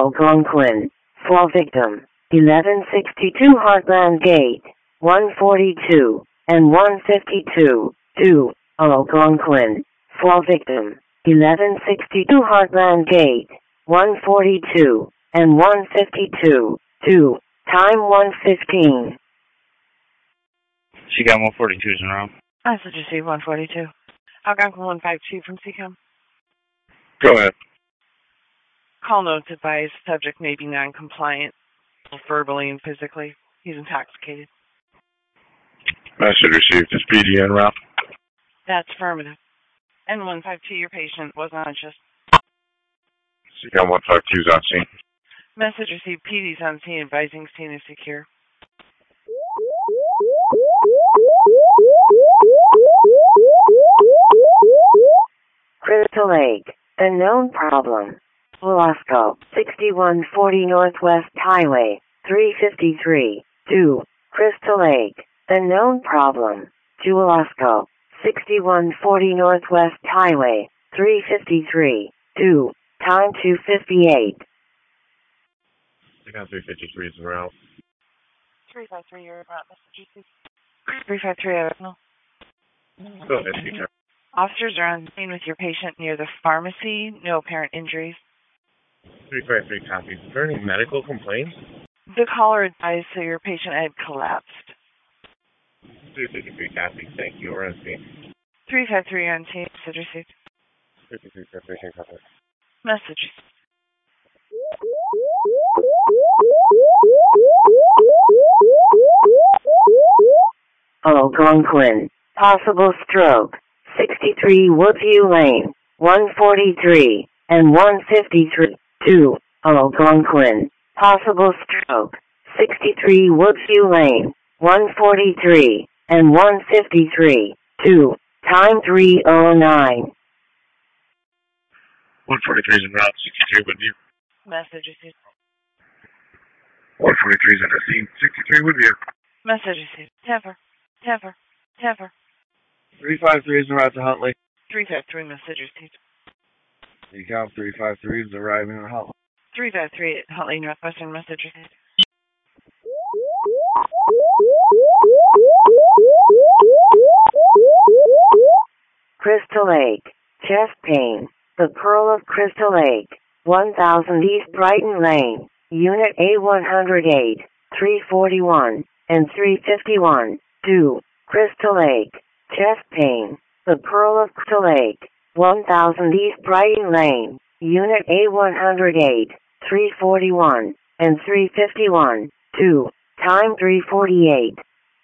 Algonquin. Fall victim. 1162 Heartland Gate. 142 and 152. 2. Algonquin. Fall victim. 1162 Heartland Gate. 142 and 152. 2. Time 1:15. She got 142s in a row. I should just see 142. Algonquin 152 from CCOM. Go ahead. Call notes advise subject may be non-compliant, verbally and physically. He's intoxicated. Message received. Is PD en route? That's affirmative. N152, your patient was unconscious. She got 152s on scene. Message received. PD's on scene, advising scene is secure. Crystal Lake. Unknown problem. Velasco. 6140 Northwest Highway. 353. 2. Crystal Lake. Unknown problem. Velasco. 6140 Northwest Highway. 353. 2. Time 2:58. I got 353s in route. 353, you're about Massachusetts. 353, I don't know. Go ahead, teacher. Officers are on scene with your patient near the pharmacy. No apparent injuries. 353 copies. Is there any medical complaints? The caller advised so your patient had collapsed. 353 copies. Thank you. We're on scene. 353 on scene. Message received. 353 copies. Message. Algonquin. Possible stroke. 63 Woodview Lane. 143 and 153. 2. Algonquin. Possible stroke. 63 Woodview Lane. 143 and 153. 2. Time 3:09. 143's en route. 63 with you. Message received. 143's at the scene. 63 with you. Message received. Temper. 353's en route to Huntley. 353 message received. You count 353's arriving at Huntley. 353 at Huntley Northwestern message received. Crystal Lake. Chest pain. The Pearl of Crystal Lake. 1000 East Brighton Lane. Unit A108. 341 and 351. 2. Crystal Lake. Chest pain. The Pearl of Crystal Lake. 1000 East Brighton Lane. Unit A108. 341 and 351. 2. Time 3:48.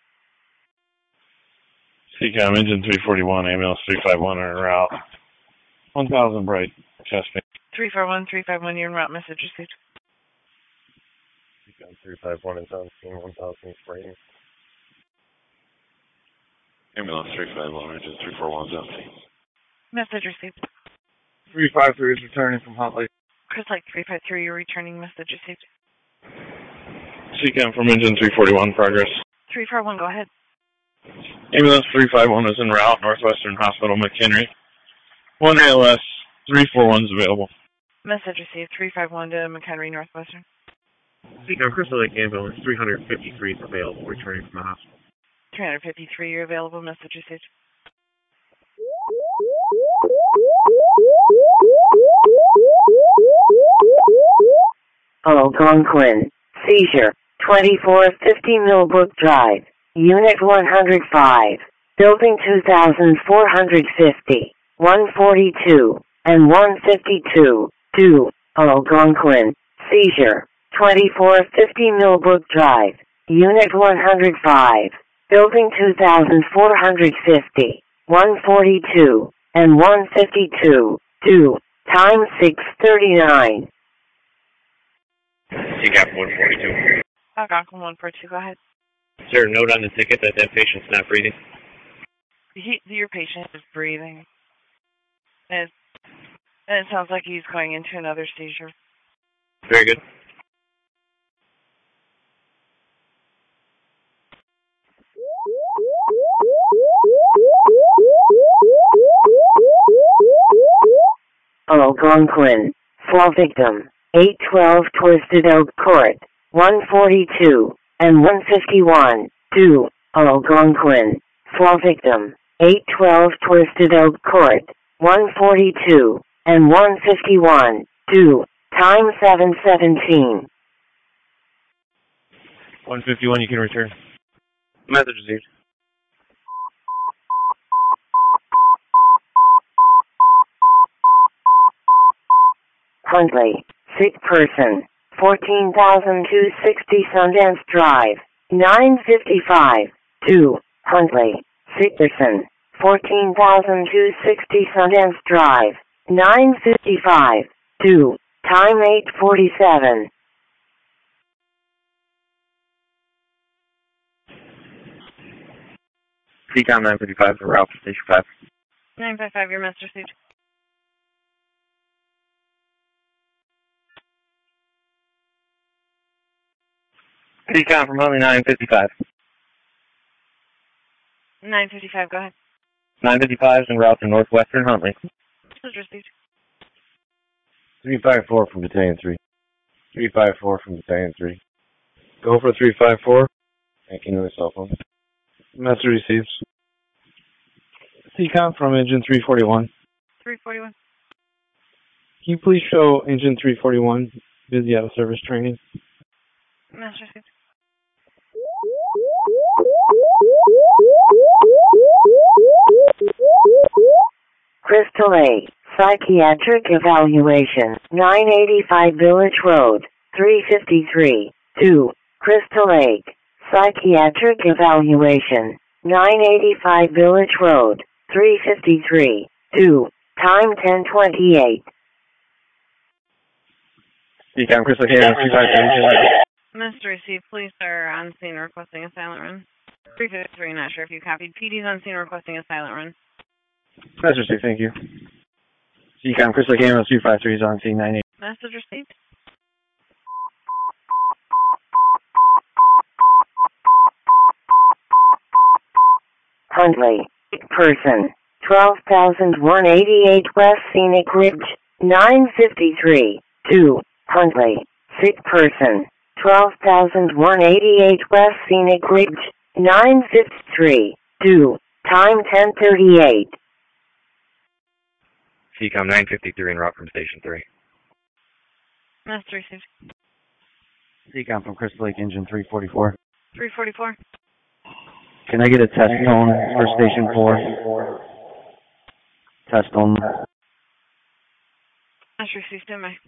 CCOM engine 341, ambulance 351 are en route. 1000 Bright, chest pain. 341, 351, you're en route, message received. CCOM 351 is on scene, 1000 East Brighton. Ambulance 351, engine 341 is on scene. Message received. 353 is returning from Huntley. Chris Lake 353, you're returning, message received. CCOM from engine 341, progress. 341, go ahead. Ambulance 351 is en route, Northwestern Hospital, McHenry. 1 ALS, 341 is available. Message received, 351 to McHenry Northwestern. CCOM Crystal Lake ambulance 353 is available, returning from the hospital. 353, you're available, message received. Algonquin. Seizure. 2450 Millbrook Drive. Unit 105. Building 2450. 142 and 152. 2. Algonquin. Seizure. 2450 Millbrook Drive. Unit 105. Building 2450. 142 and 152. 2. Time 6:39. You got 142. Algonquin 142, go ahead. Is there a note on the ticket that patient's not breathing? Your patient is breathing. And it sounds like he's going into another seizure. Very good. Algonquin. Fall victim. 812 Twisted Oak Court, 142, and 151, 2, Algonquin. Fall victim, 812 Twisted Oak Court, 142, and 151, 2, time 7:17. 151, you can return. Message received. Huntley, sick person, 14,260 Sundance Drive, 955, 2, Huntley, sick person, 14,260 Sundance Drive, 955, 2, time 8:47. CCOM 955 for route for Station 5. 955, your message received. CCOM from Huntley 955. 955, go ahead. 955 is en route to northwestern Huntley. Message received. 354 from Battalion 3. 354 from Battalion 3. Go for 354. Thank you, no cell phone. Message received. CCOM from engine 341. 341. Can you please show engine 341 busy out of service training? Message received. Crystal Lake, psychiatric evaluation, 985 Village Road, 353, 2, Crystal Lake, psychiatric evaluation, 985 Village Road, 353, 2, time 10:28. CCOM Crystal Lake, 353. Message received. Police are on scene requesting a silent run. 353, not sure if you copied. PD's on scene requesting a silent run. Message received, thank you. CCOM Crystal Lake, 253 is on scene 98. Message received. Huntley, person, 12,188 West Scenic Ridge, 953, 2, Huntley, sick person, 12,188 West Scenic Ridge, 953, 2, time 10:38. CCOM 953 en route from Station 3. Message received. CCOM from Crystal Lake, engine 344. 344. Can I get a test tone for Station 4? Test tone. Message received. Stand by.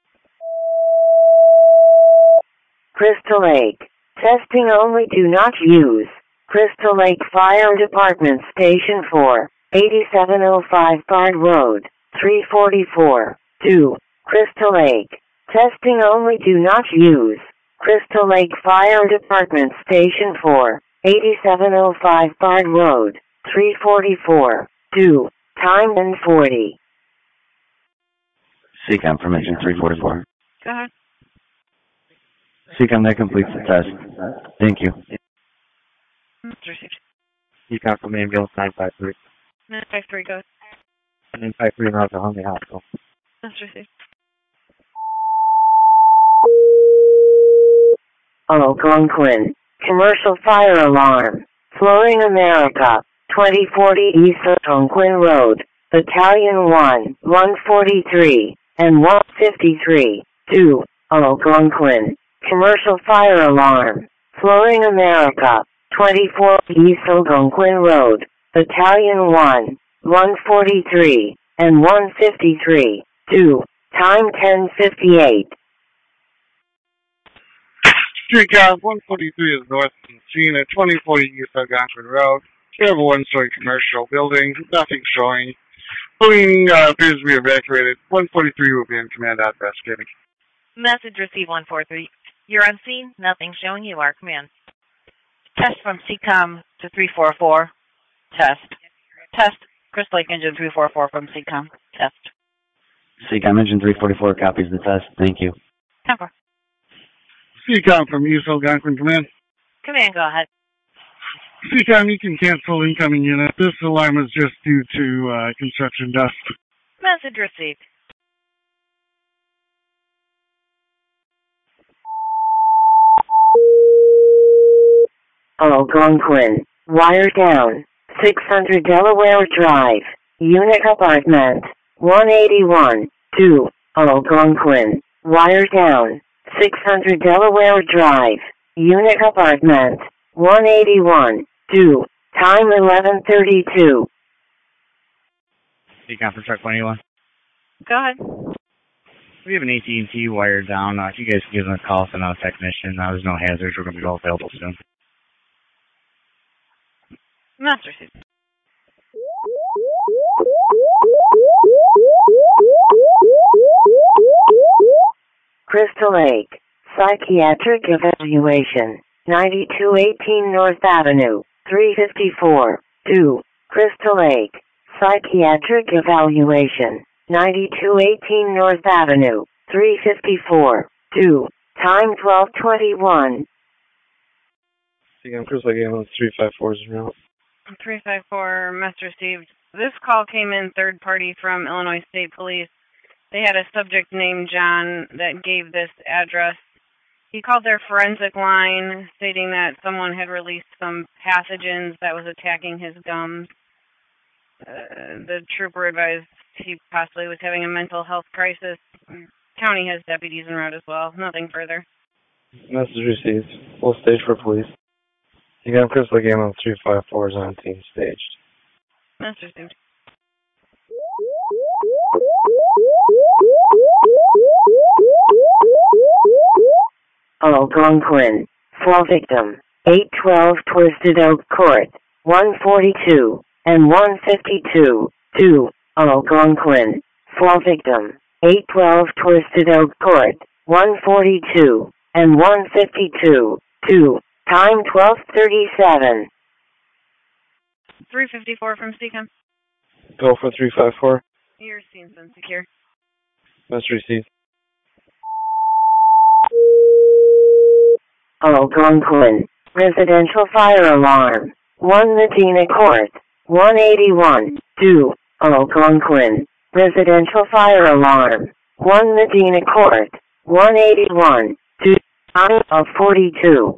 Crystal Lake, testing only, do not use. Crystal Lake Fire Department Station 4, 8705 Bard Road, 344, 2, Crystal Lake, testing only, do not use. Crystal Lake Fire Department Station 4, 8705 Bard Road, 344, 2, time 10:40. CCOM from engine 344. Go ahead. CCOM, that completes the test. Thank you. Message received. CCOM from ambulance 953. 953, go ahead. 953 en route to Huntley Hospital. Message received. Algonquin, commercial fire alarm, Flooring America, 2040 East Algonquin Road, Battalion 1, 143, and 153, 2, Algonquin, commercial fire alarm, Flooring America, 24 East Algonquin Road, Battalion 1, 143, and 153, 2, time 10:58. CCOM 143 is north from scene at 2040 East Algonquin Road. We have a one-story commercial building, nothing showing. Building appears to be evacuated. 143 will be in command out investigating. Message received 143. You're on scene, nothing showing, you are command. Test from CCOM to 344. Test. Test. Crystal Lake engine 344 from CCOM. Test. CCOM engine 344 copies the test. Thank you. 10-4. CCOM from East Algonquin Command. Command, go ahead. CCOM, you can cancel incoming unit. This alarm is just due to construction dust. Message received. Algonquin. Wire down. 600 Delaware Drive. Unit apartment. 181. 2. Algonquin. Wire down. 600 Delaware Drive. Unit apartment. 181. 2. Time 11:32. Decon for truck 21. Go ahead. We have an AT&T wired down. If you guys can give them a call, send out a technician. There's no hazards. We're going to be all available soon. Master Suit. Crystal Lake. Psychiatric evaluation. 9218 North Avenue. 354. 2. Crystal Lake. Psychiatric evaluation. 9218 North Avenue. 354. 2. Time 12:21. Again, Crystal Lake Ambulance 354 is around. 354, Master Steve. This call came in third party from Illinois State Police. They had a subject named John that gave this address. He called their forensic line, stating that someone had released some pathogens that was attacking his gums. The trooper advised he possibly was having a mental health crisis. County has deputies en route as well. Nothing further. Message received. Full stage for police. Again, Crystal Lake Ambulance 354 is on team staged. Master Steve. Algonquin. Fall victim. 812 Twisted Oak Court. 142 and 152. 2. Algonquin. Fall victim. 812 Twisted Oak Court. 142 and 152. 2. Time 12:37. 354 from CCOM. Go for 354. Your scene's been secure. Message received. Algonquin. Residential fire alarm. 1 Medina Court. 181. 2. Algonquin. Residential fire alarm. 1 Medina Court. 181. 2. Time of 42.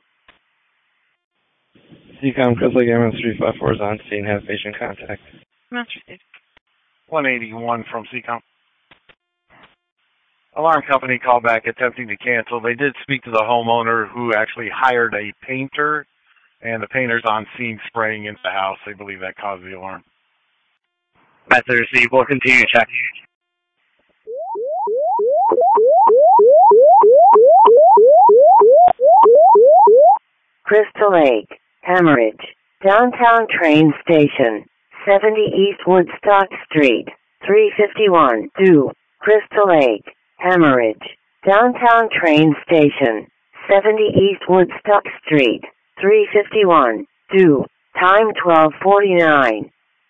CCOM, Crystal Lake Ambulance 354 is on scene. Have patient contact. Master Steve. 181 from CCOM. Alarm company called back attempting to cancel. They did speak to the homeowner who actually hired a painter, and the painter's on scene spraying into the house. They believe that caused the alarm. Message received. We'll continue to check. Crystal Lake. Hemorrhage. Downtown train station. 70 East Woodstock Street. 351. 2. Crystal Lake. Hemorrhage. Downtown train station. 70 East Woodstock Street. 351. 2. Time 12:49.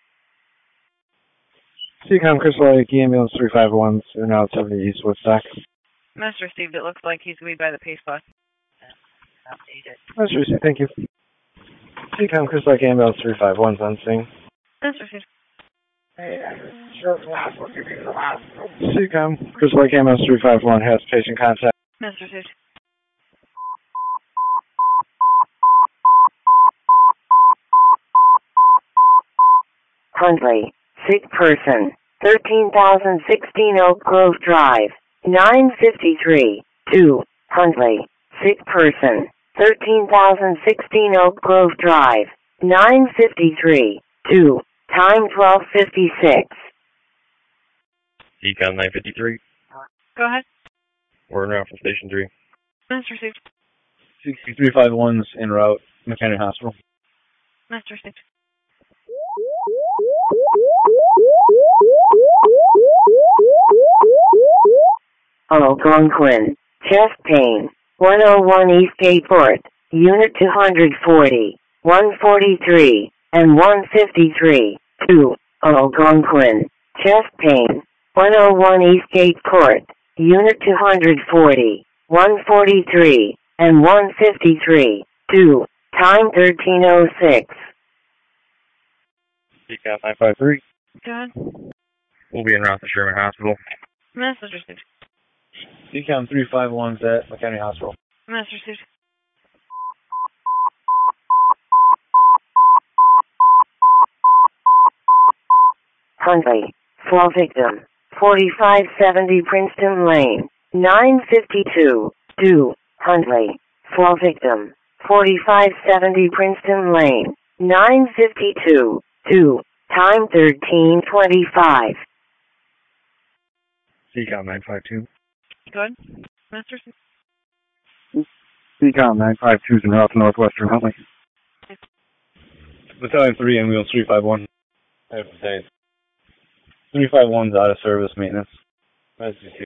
CCOM, Crystal Lake Ambulance 351 is now 70 East Woodstock. Master Steve, it looks like he's going to be by the Pace Bus. Message received. Thank you. CCOM, Crystal Lake Ambulance 351 is on scene. Master Steve. CCOM, Crystal Lake Ambulance 351 has patient contact. Master Steve. Huntley. Sick person. 13,016 Oak Grove Drive. 953. 2. Huntley. Sick person. 13,016 Oak Grove Drive. 953. 2. Time 12:56. Econ 953. Go ahead. We're en route from Station 3. Master Steve. 351's en route, McHenry Hospital. Master Steve. Algonquin. Chest pain. 101 Eastgate Port. Unit 240. 143 and 153. 2. Algonquin. Chest pain. 101 Eastgate Court. Unit 240. 143 and 153. 2. Time 13:06. Econ 953. Go ahead. We'll be en route to Sherman Hospital. Master Steve. Econ 351's at McHenry Hospital. Master Steve. Huntley. Fall victim. 4570 Princeton Lane. 952. 2. Huntley. Fall victim. 4570 Princeton Lane. 952. 2. Time 13:25. CCOM 952. Good. Mr. CCOM 952 is en route to Northwestern Huntley. Battalion 3, ambulance 351. Hey, 351's out of service maintenance. Message.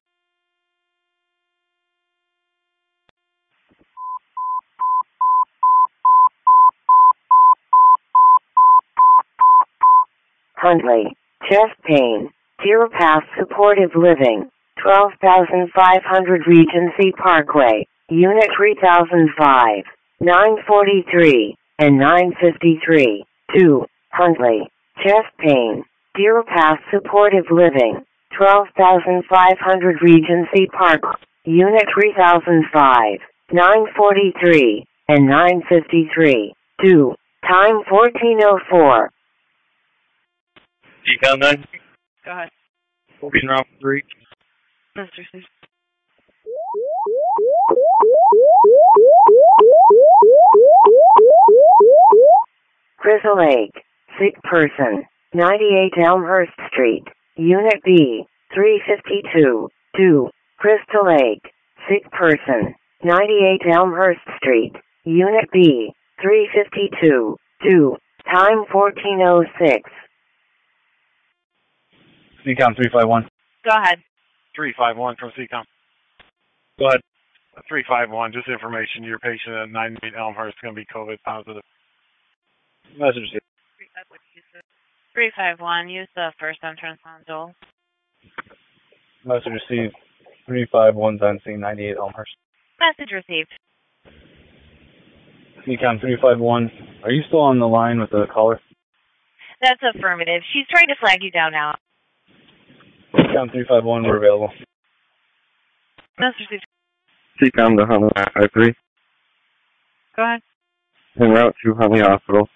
Huntley. Chest pain. Deer Path Supportive Living. 12,500 Regency Parkway. Unit 3005. 943 and 953. 2. Huntley. Chest pain. Deer Path Supportive Living. 12,500 Regency Park. Unit 3005. 943 and 953. 2. Time 14:04. CCOM 9. Go ahead. We'll be in route 3. Mr. C. Crystal Lake. Sick person. 98 Elmhurst Street. Unit B. 352. 2. Crystal Lake. Sick person. 98 Elmhurst Street. Unit B. 352. 2. Time 14:06. CCOM 351. Go ahead. 351 from CCOM. Go ahead. 351, just information. Your patient at 98 Elmhurst is going to be COVID positive. Message. 351. Use the first entrance on Joel. Message received. 351's on scene, 98 Elmhurst. Message received. CCOM 351. Are you still on the line with the caller? That's affirmative. She's trying to flag you down now. CCOM 351, we're available. Message received. CCOM to Huntley 953. Go ahead. En route to Huntley Hospital.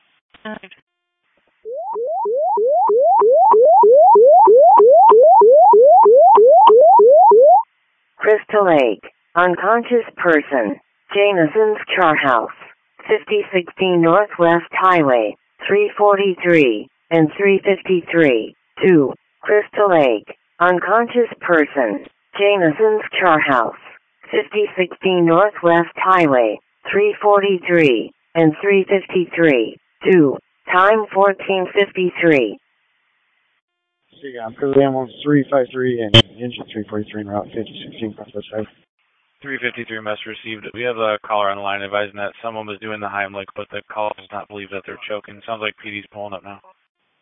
Crystal Lake. Unconscious person. Jameson's Char House. 5016 Northwest Highway. 343 and 353. 2. Crystal Lake. Unconscious person. Jameson's Char House. 5016 Northwest Highway. 343 and 353. 2. Time 14:53. CCOM Crystal Ambulance 353 and engine 343 en route 5016 Northwest Highway. 353 message received. We have a caller on the line advising that someone was doing the Heimlich, but the caller does not believe that they're choking. Sounds like PD's pulling up now.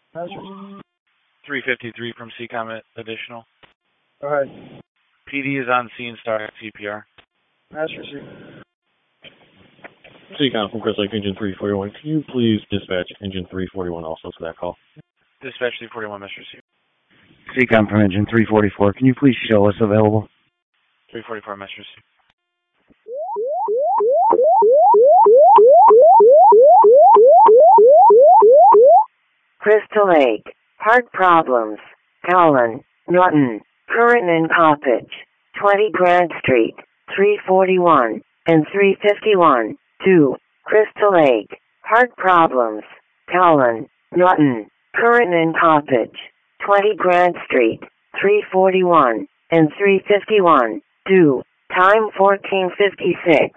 353 from CCOM additional. Go ahead. PD is on scene, starting CPR. Message received. CCOM from Crystal Lake, engine 341. Can you please dispatch engine 341 also to that call? Dispatch 341 message received. CCOM from engine 344. Can you please show us available? 344 message received. Crystal Lake. Heart problems. Howland. Norton. Curran and Coppage. 20 Grant Street. 341 and 351. 2. Crystal Lake. Heart problems. Howland. Norton. Curran and Coppage. 20 Grant Street. 341 and 351. 2. Time 14:56.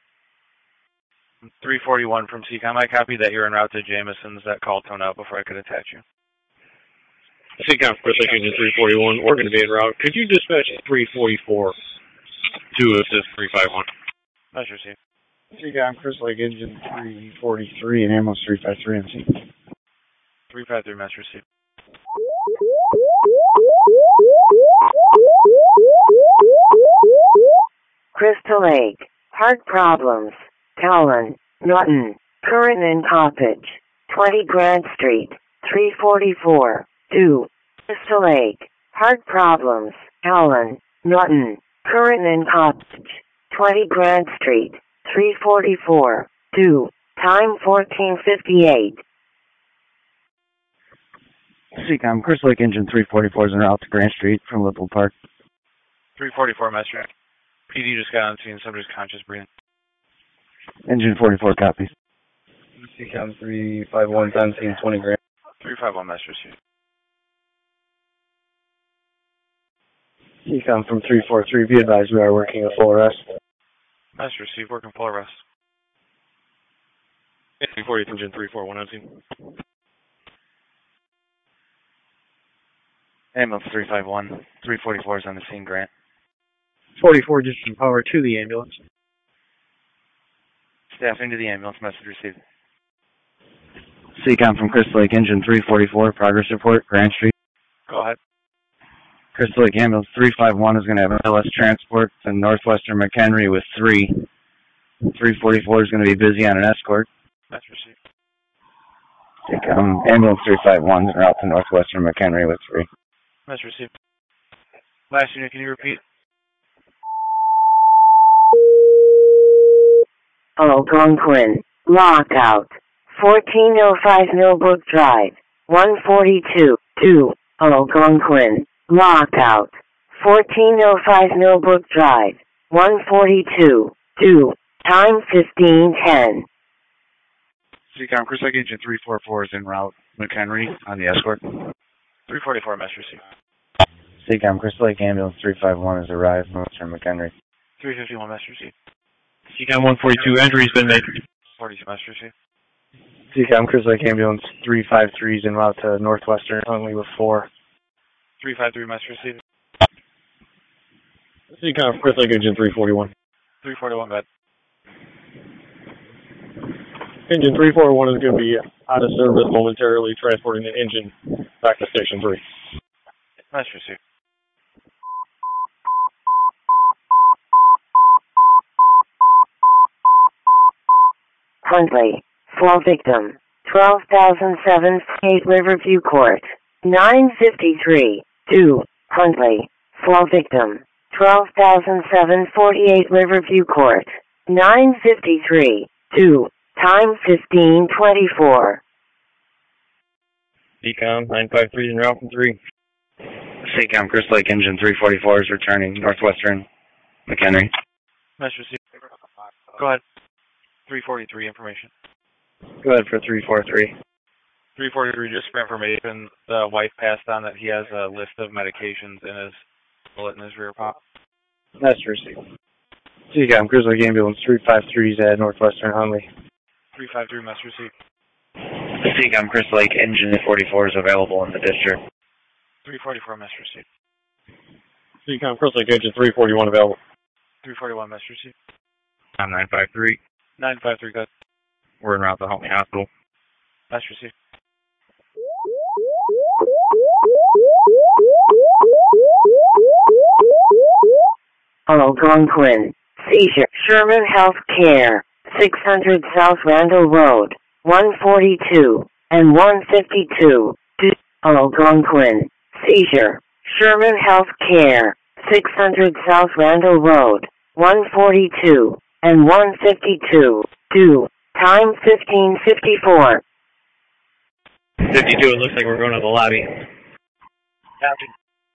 341 from CCOM. I copy that you're en route to Jameson's. That call toned out before I could attach you. CCOM Crystal Lake, engine 341. We're going to be en route. Could you dispatch 344 to assist 351? Message received. CCOM Crystal Lake engine 343 and ambulance 353 MC. 353 message received. Crystal Lake. Heart problems. Howland. Norton. Curran and Coppage. 20 Grant Street. 344. 2. Crystal Lake. Heart problems. Howland. Norton. Curran and Coppage. 20 Grant Street. 344. 2. Time 14:58. CCOM, Chris Lake Engine 344 is en route to Grant Street from Lipple Park. 344 Messer. PD just got on scene. Subject's conscious breathing. Engine 44 copies. CCOM 351 on scene 20 Grant. 351 Messer. Received. CCOM from 343, be advised we are working a full arrest. Messer. Received. Working full arrest. 340 Engine 341 on scene. Ambulance 351. 344 is on the scene, Grant. 44 distant power to the ambulance. Staffing to the ambulance. Message received. CCOM from Chris Lake Engine 344, progress report, Grant Street. Go ahead. Chris Lake Ambulance 351 is going to have an LS transport to Northwestern McHenry with 3. 344 is going to be busy on an escort. That's received. Ambulance 351 is en route to Northwestern McHenry with 3. That's received. Last unit, can you repeat? Algonquin, lockout. 1405 Millbrook Drive, 142, 2, Algonquin, lockout. 1405 Millbrook Drive, 142, 2, time 1510. CCOM, Chris Lake Engine 344 is en route McHenry on the escort. 344 Messer. Received. CCOM, Chris Lake Ambulance 351 has arrived from Northwestern McHenry. 351 Messer. Received. CCOM 142, entry's been made. 42 Messer. Received. CCOM Chris Lake Ambulance 353 is en route to Northwestern only with 4. 353 Messer. Received. CCOM Chris Lake Engine 341. 341 bed. Engine 341 is going to be out of service momentarily, transporting the engine back to Station 3. Messer. Received. Huntley, fall victim, 12,007, 8 Riverview Court, 953, 2, Huntley, fall victim, 12,007, 48 Riverview Court, 953, 2, time 1524. CCOM 953 en route from 3. CCOM, Chris Lake Engine 344 is returning Northwestern McHenry. Messer. Received. Go ahead. 343 information. Go ahead for 343. 343 just for information. The wife passed on that he has a list of medications in his bullet in his rear pocket. That's received. CCOM Chris Lake Ambulance 353 is at Northwestern Huntley. 353 Messer. Received. CCOM, Chris Lake Engine 44 is available in the district. 344 Messer. Received. CCOM Chris Lake Engine 341 available. 341 Messer. Received. I'm 953. 953 good. We're en route to Huntley Hospital. Messer. Received. Algonquin, seizure, Sherman Health Care, 600 South Randall Road, 142, and 152, Algonquin, seizure, Sherman Health Care, 600 South Randall Road, 142, and 152, 2, time 1554. 52, it looks like we're going to the lobby. Copy.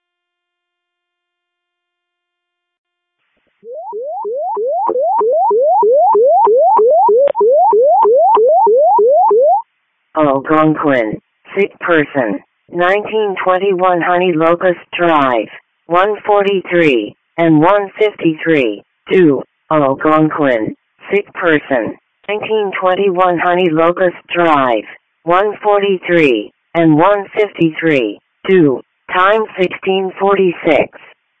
Algonquin, sick person, 1921 Honey Locust Drive, 143, and 153, 2, Algonquin, sick person, 1921 Honey Locust Drive, 143, and 153, 2, time 1646.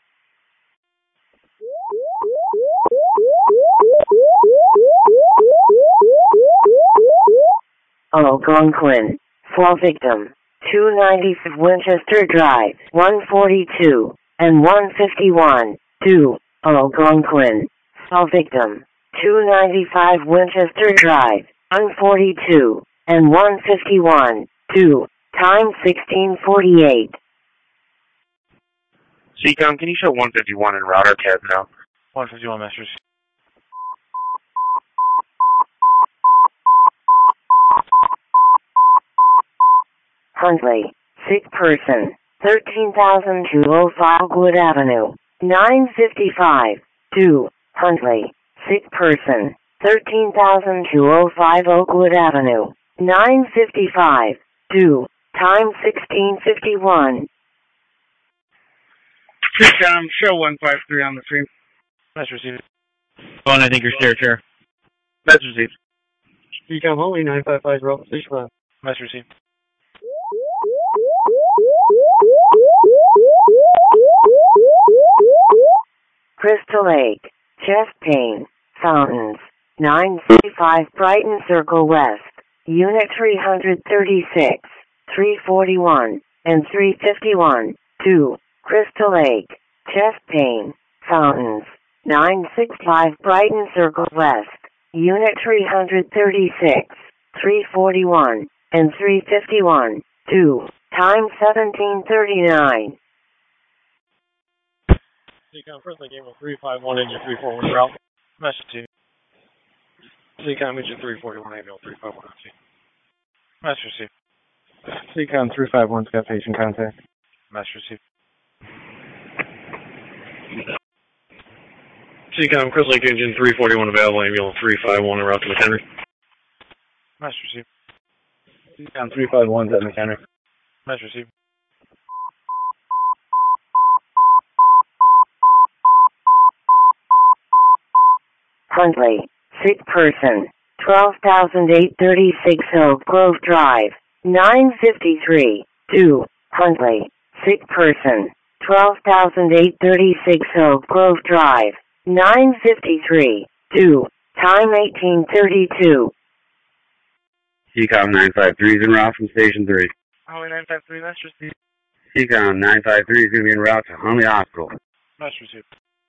Algonquin, fall victim, 295 Winchester Drive, 142, and 151, 2, Algonquin, fall victim, 295 Winchester Drive, 142, and 151, 2, time 1648. CCOM, can you show 151 en route or tab now? 151 Messrs. Huntley, sick person, 13,205 Oakwood Avenue, 955, 2, Huntley, sick person, 13,205 Oakwood Avenue, 955, 2, time 1651. CCOM, show 153 on the scene. That's received. Phone, I think you're chair. That's received. CCOM, only 955, roll, station 5. That's received. Crystal Lake, chest pain, fountains, 935 Brighton Circle West, Unit 336, 341, and 351, 2, Crystal Lake, chest pain, fountains, 965 Brighton Circle West, Unit 336, 341, and 351, 2, time 1739. CCOM, first game with 351 and your 341 route. Message to you. CCOM, it's your 341 and your 351. Message received. CCOM 351's got patient contact. Message received. CCOM, Crystal Lake Engine 341 available, ambulance 351 en route to McHenry. Message received. CCOM 351's at McHenry. Message received. Huntley, sick person, 12,836 Oak Grove Drive, 953, 2, Huntley, sick person, 12,836 Oak Grove Drive, 953, 2, time 1832. CCOM 953 is en route from Station 3. Holly 953, that's received. CCOM 953 is going to be en route to Huntley Hospital. That's received.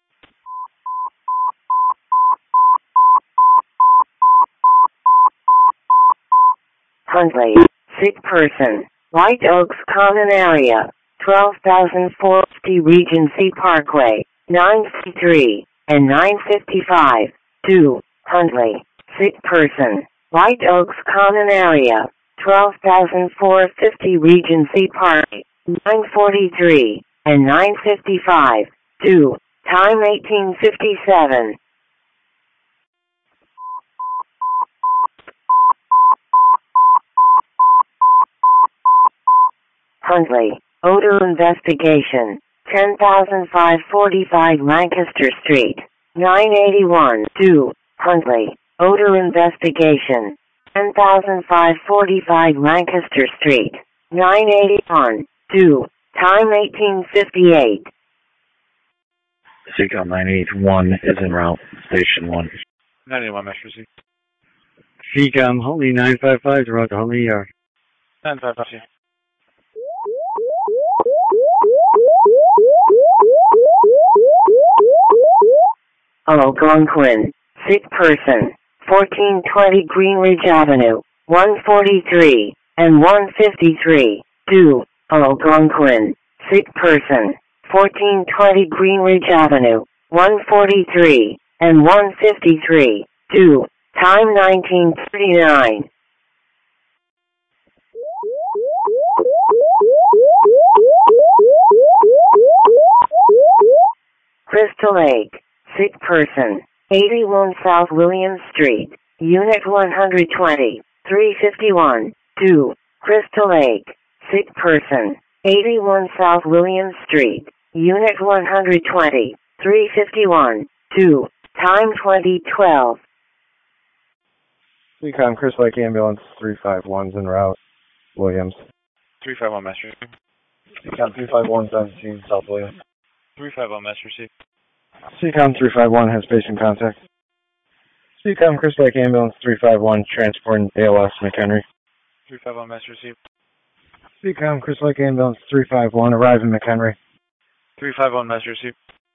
Huntley, sick person, White Oaks Common Area, 12,450 Regency Parkway, 953, and 955, 2, Huntley, sick person, White Oaks Common Area, 12,450 Regency Parkway, 943, and 955, 2, time 1857. Huntley, odor investigation, 10,545 Lancaster Street, 981, 2, Huntley, odor investigation, 10,545 Lancaster Street, 981, 2, time 1858. CCOM 981 is en route, Station 1. 981, message received. CCOM, Huntley 955 is en route to Huntley ER. 955, yeah. Algonquin, sick person, 1420 Greenridge Avenue, 143, and 153, 2, Algonquin, sick person, 1420 Greenridge Avenue, 143, and 153, 2, time 1939. Crystal Lake, sick person, 81 South Williams Street, Unit 120, 351, 2, Crystal Lake, sick person, 81 South Williams Street, Unit 120, 351, 2, time 2012. CCOM Crystal Lake Ambulance 351's en route, Williams. 351, message received. CCOM 351's on scene, South Williams. 351, message received. CCOM 351 has patient contact. CCOM Crystal Lake Ambulance 351 transporting ALS McHenry. 351, message received. CCOM Crystal Lake Ambulance 351 arriving McHenry. 351, message received.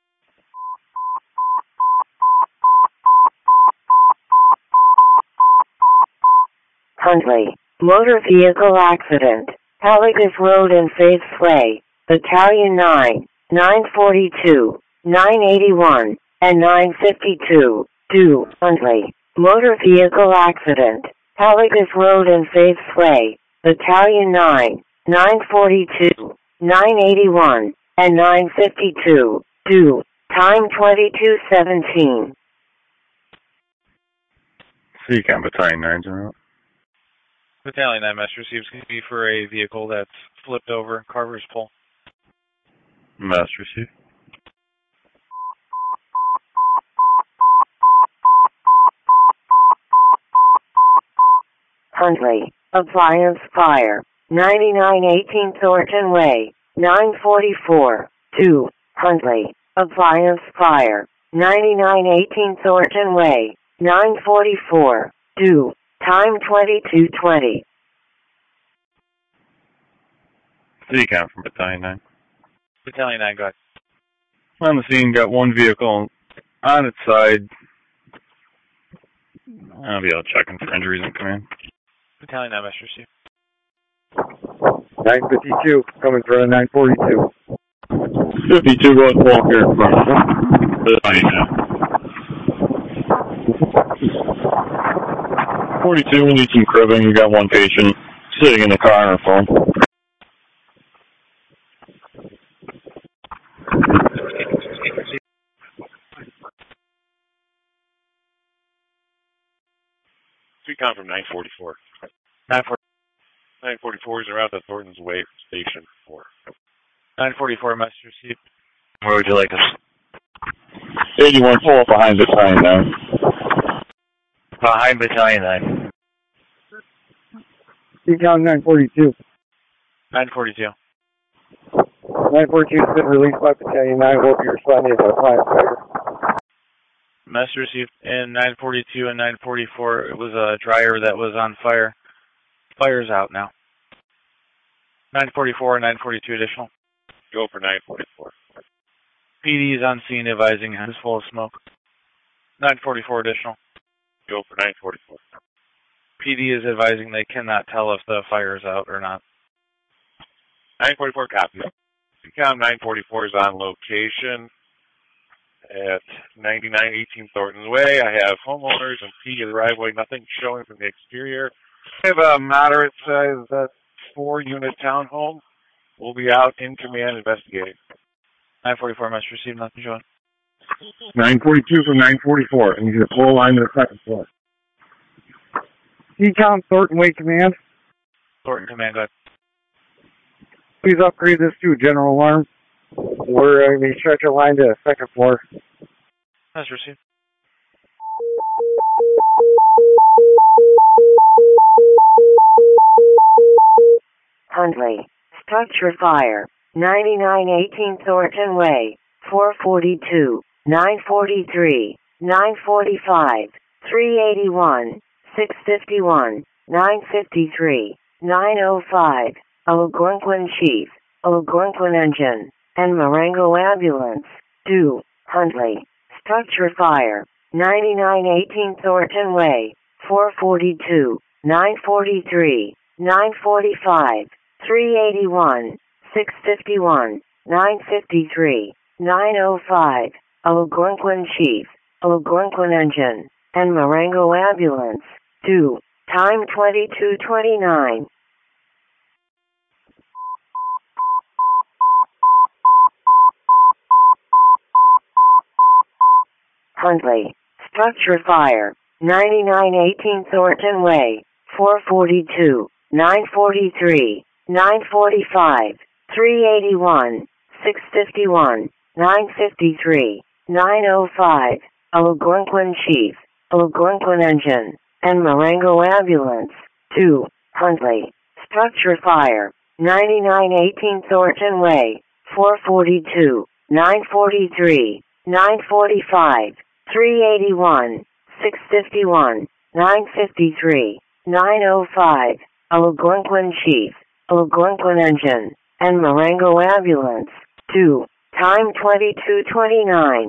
Huntley, motor vehicle accident, Halligus Road and Faith's Way, Battalion 9, 942, 981, and 952, 2, Huntley, motor vehicle accident, Halligus Road and Faith's Way, Battalion 9, 942, 981, and 952. 2. Time 22:17. CCOM Battalion 9's en route. Battalion 9 message receives going to be for a vehicle that's flipped over, Carver's Pole. Message received. Huntley, Appliance Fire, 9918 Thornton Way, 944. 2. Huntley, Appliance Fire, 9918 Thornton Way, 944. 2. Time 22:20. CCOM from Battalion 9. Battalion 9, go ahead. On the scene, got one vehicle on its side. I'll be out checking for injuries in command. Battalion 9 message received. 952, coming for a 942. 52 going Walker in front of Battalion 9. 42, we need some cribbing. We got one patient sitting in the car on her phone. CCOM from 944. 944 is around the Thornton's Way Station 4. 944 message received. Where would you like us? 81, pull up behind Battalion 9. Behind Battalion 9. CCOM 942. 942. 942 has been released by Battalion 9. Will be responding to the Appliance Fire. Message received in 942 and 944. It was a dryer that was on fire. Fire's out now. 944 and 942 additional. Go for 944. PD is on scene advising it's full of smoke. 944 additional. Go for 944. PD is advising they cannot tell if the fire is out or not. 944 copy. CCOM 944 is on location at 9918 Thornton's Way. I have homeowners and P in the driveway. Nothing showing from the exterior. I have a moderate size 4-unit townhome. We'll be out in command investigating. 944 message received. Nothing showing. 942 from 944. I need you to pull line to the second floor. CCOM Thornton Way Command. Thornton Command, go ahead. Please upgrade this to a general alarm. We're going to stretch a line to the second floor. Message received. Huntley, Structure Fire, 9918 Thornton Way, 442, 943, 945, 381, 651, 953, 905, Algonquin Chief, Algonquin Engine, and Marengo Ambulance. 2. Huntley, Structure Fire, 9918 Thornton Way, 442, 943, 945, 381, 651, 953, 905, Algonquin Chief, Algonquin Engine, and Marengo Ambulance. 2. Time 22:29. Huntley, Structure Fire, 9918 Thornton Way, 442, 943, 945, 381, 651, 953, 905, Algonquin Chief, Algonquin Engine, and Marengo Ambulance. 2. Huntley, Structure Fire, 9918 Thornton Way, 442, 943, 945, 381, 651, 953, 905, Algonquin Chief, Algonquin Engine, and Marengo Ambulance. 2. Time 22:29.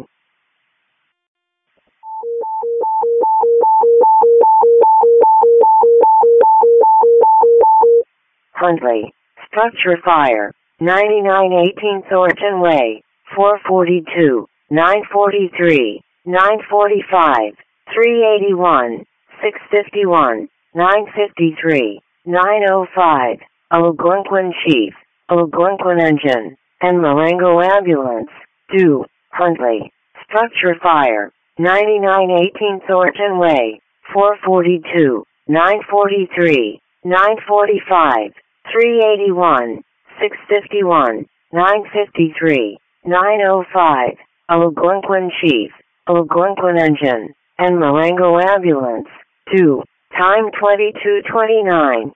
Huntley, Structure Fire, 9918 Thornton Way, 442, 943, 945, 381, 651, 953, 905, Algonquin Chief, Algonquin Engine, and Marengo Ambulance. 2. Huntley. Structure fire. 9918 Thornton Way. 442, 943, 945, 381, 651, 953, 905, Algonquin Chief, Algonquin Engine, and Marengo Ambulance. 2. Time 22:29.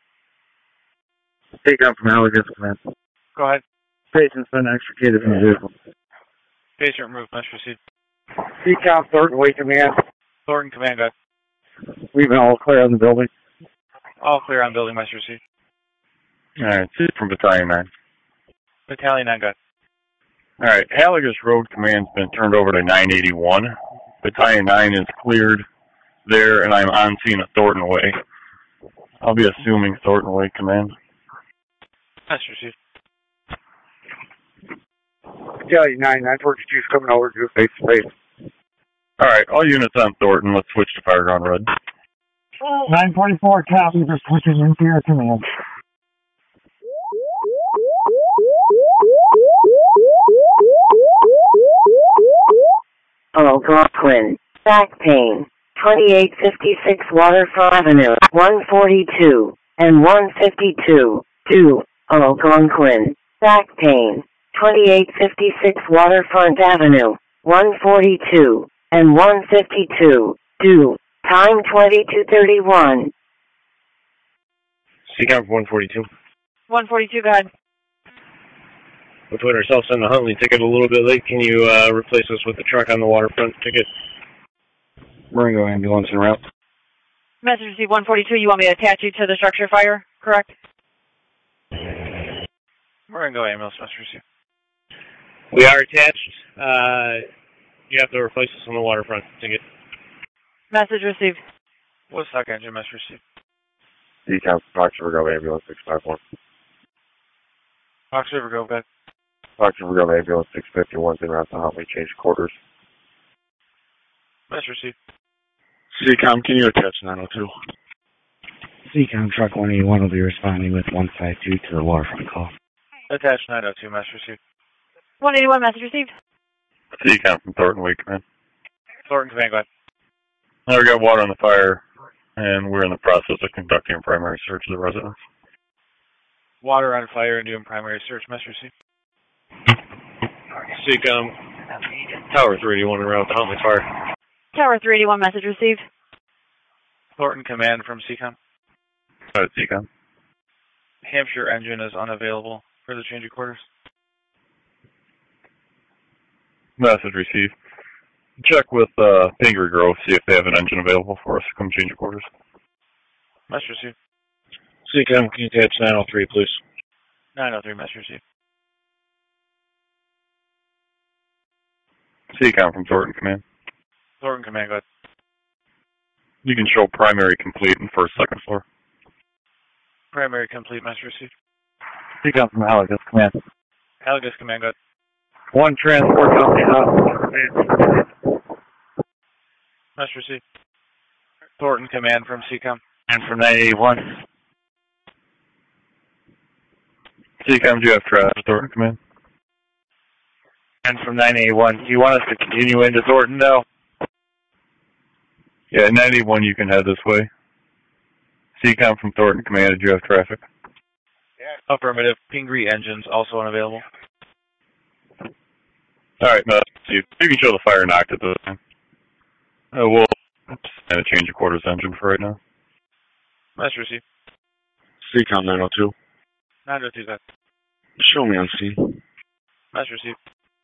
Take out from Allegheny Command. Go ahead. Patient's been extricated from the vehicle. Patient removed. Must proceed. Decom Thornton Way Command. Thornton Command, go ahead. We've been all clear on the building. All clear on building. Must proceed. Alright, from Battalion 9. Battalion 9, go ahead. Alright, Halligus Road Command's been turned over to 981. Battalion 9 is cleared there, and I'm on scene at Thornton Way. I'll be assuming Thornton Way Command. Must proceed. Battalion 9, 942 is coming over to face to face. Alright, all units on Thornton, let's switch to Fireground Red. 944 copy, just switching into your command. Algonquin. Back pain. 2856 Waterfront Avenue. 142 and 152. 2. Algonquin. Back pain. 2856 Waterfront Avenue. 142 and 152. 2. Time 22:31. Seacom 142. 142, go ahead. We're putting ourselves on the Huntley ticket a little bit late. Can you replace us with the truck on the waterfront ticket? Marengo Ambulance en route. Message received 142, you want me to attach you to the structure fire, correct? Marengo Ambulance, must proceed. We are attached. You have to replace us on the waterfront ticket. Message received. Woodstock Engine, must proceed. Decom Fox River Go Ambulance 651. Fox River, go back. Fox River Go Ambulance 651's en route to Huntley, change quarters. Must proceed. Seacom, can you attach 902? Seacom Truck 181 will be responding with 152 to the waterfront call. Attach 902, must proceed. 181, message received. Seacom from Thornton Way Command. Thornton Command, go ahead. Now we got water on the fire, and we're in the process of conducting a primary search of the residence. Water on fire and doing primary search, must proceed. Seacom, Tower 381 en route to Huntley Fire. Tower 381, message received. Thornton Command from Seacom. Seacom. Hampshire Engine is unavailable for the change of quarters. Message received. Check with Pingree Grove, see if they have an engine available for us to come change of quarters. Must receive. Seacom, can you attach 903, please? 903, must receive. Seacom from Thornton Command. Thornton Command, go ahead. You can show primary complete in first, second floor. Primary complete, must receive. Seacom from Halligus Command. Halligus Command, go ahead. One transport company out. Must receive. Thornton Command from Seacom. And from 981. Seacom, do you have traffic, Thornton Command? And from 981. Do you want us to continue into Thornton now? Yeah, 981 you can head this way. Seacom from Thornton Command, do you have traffic? Yeah. Affirmative. Pingree Engines also unavailable. Alright, no, you can show the fire knocked at the time. We'll send a change of quarters engine for right now. Must receive. Seacom 902. 902, go ahead. Show me on scene. Must receive.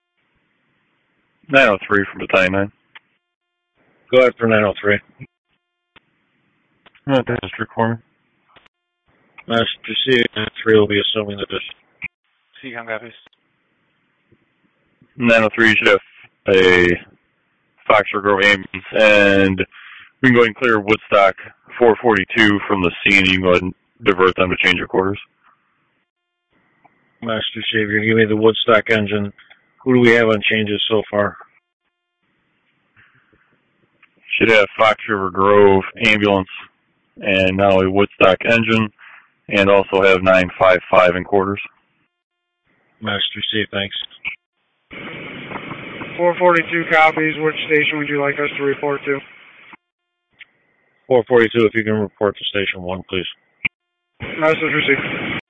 903 from Battalion 9. Go ahead for 903. District for me. Must proceed. 903 will be assuming the district. Seacom copies. 903, you should have a Fox River Grove ambulance, and we can go ahead and clear Woodstock 442 from the scene. You can go ahead and divert them to change your quarters. Master Chief, you're going to give me the Woodstock engine. Who do we have on changes so far? Should have Fox River Grove ambulance, and not only Woodstock engine, and also have 955 in quarters. Message received, thanks. 442 copies. Which station would you like us to report to? 442, if you can report to Station 1, please. Message received.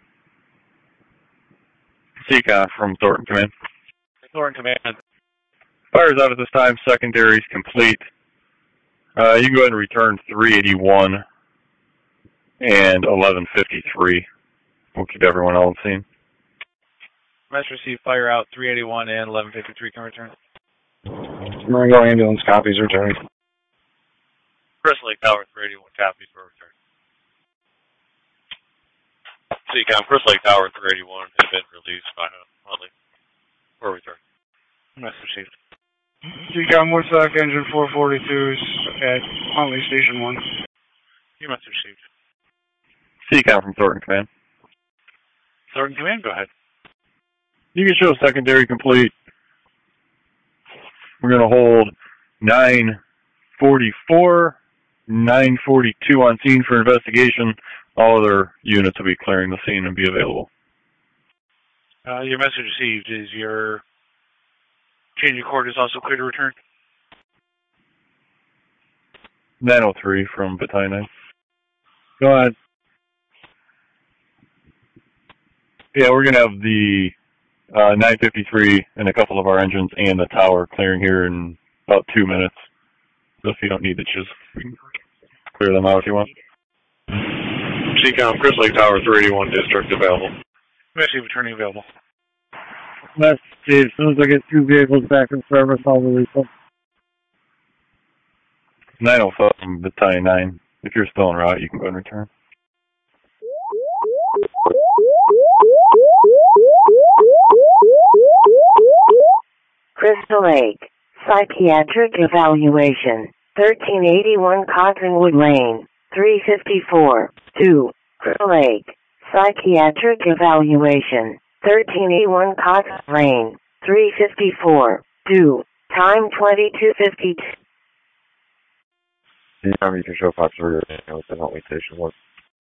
Seacon from Thornton Command. Thornton Command. Fire's out at this time. Secondary's complete. You can go ahead and return 381 and 1153. We'll keep everyone on scene. Message received, fire out, 381 and 1153 can return. Marengo ambulance copies returning. Crystal Lake Tower 381 copies for return. Seacom, Crystal Lake Tower 381 has been released by Huntley for return. Message received. Seacom, Woodstock engine 442s at Huntley Station 1. Your message received. Seacom from Thornton Command. Thornton Command, go ahead. You can show secondary complete. We're going to hold 944, 942 on scene for investigation. All other units will be clearing the scene and be available. Your message received. Is your change of quarters also clear to return? 903 from Battalion 9. Go ahead. Yeah, we're going to have the 953 and a couple of our engines and the tower clearing here in about 2 minutes. So if you don't need the chisel, we can clear them out if you want. Seacom, Crystal Lake Tower 381 district available. Message returning available. As soon as I get 2 vehicles back in service, I'll release them. 905 from Battalion 9. If you're still en route, you can go and return. Crystal Lake. Psychiatric evaluation. 1381 Cottonwood Lane. 354. 2. Crystal Lake. Psychiatric evaluation. 1381 Cottonwood Lane. 354. 2. Time 22:52. Anytime you can show Fox River with the Huntley Station 1.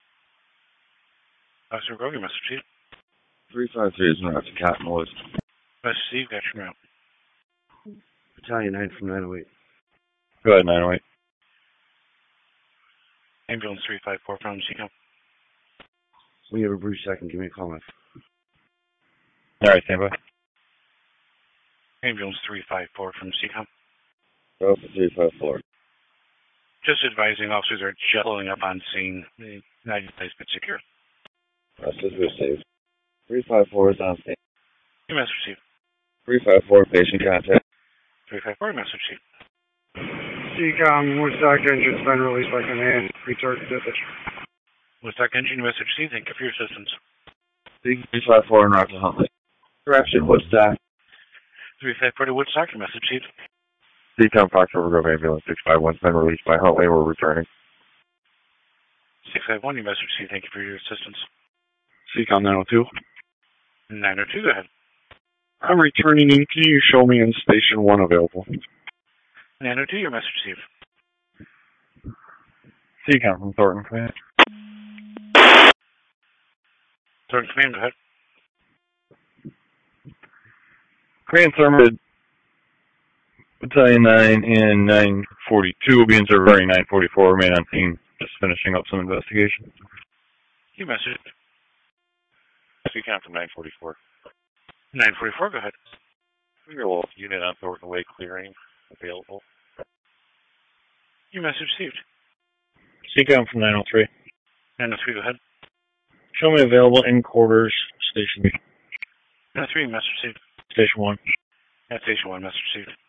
Officer Grogan, message received. 353 is not to Cottonwood. Message received, got your route. Battalion 9 from 908. Go ahead, 908. Ambulance 354 from Seacom. We have a brief second. Give me a call, man. All right, stand by. Ambulance 354 from Seacom. Alpha 354. Just advising officers are pulling up on scene. The United States been secure. Message received. 354 is on scene. Your message received. 354 patient contact. 354 message received. Seacom, Woodstock engine's been released by command. Return to dispatch. Woodstock engine, message received. Thank you for your assistance. 354 in Rockland Huntley. Direction, Woodstock. 354 to Woodstock, your message received. Seacom, Fox River Grove Ambulance 651's been released by Huntley. We're returning. 651, your message received. Thank you for your assistance. Seacom 902. 902, go ahead. I'm returning in. Can you show me in Station 1 available? 902, your message received. Seacom from Thornton Command. Thornton Command, go ahead. Command Sermon, Battalion 9 and 942 will be in service during 944. Remain on scene, just finishing up some investigation. Your message. Seacom from 944. 944, go ahead. Your Wolf unit on Thornton Way clearing available. Your message received. Seacom from 903. 903, go ahead. Show me available in quarters, Station 903, message received. Station 1. At Station 1, message received.